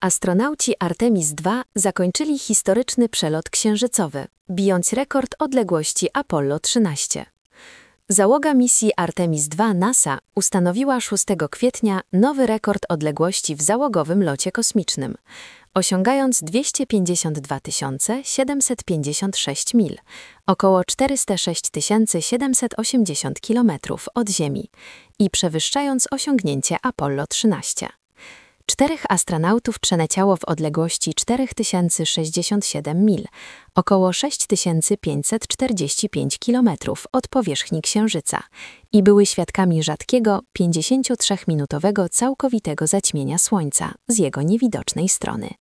Astronauci Artemis II zakończyli historyczny przelot księżycowy, bijąc rekord odległości Apollo 13. Załoga misji Artemis II NASA ustanowiła 6 kwietnia nowy rekord odległości w załogowym locie kosmicznym, osiągając 252 756 mil, około 406 780 km od Ziemi i przewyższając osiągnięcie Apollo 13. 4 astronautów przeleciało w odległości 4067 mil, około 6545 km od powierzchni Księżyca i były świadkami rzadkiego 53-minutowego całkowitego zaćmienia Słońca z jego niewidocznej strony.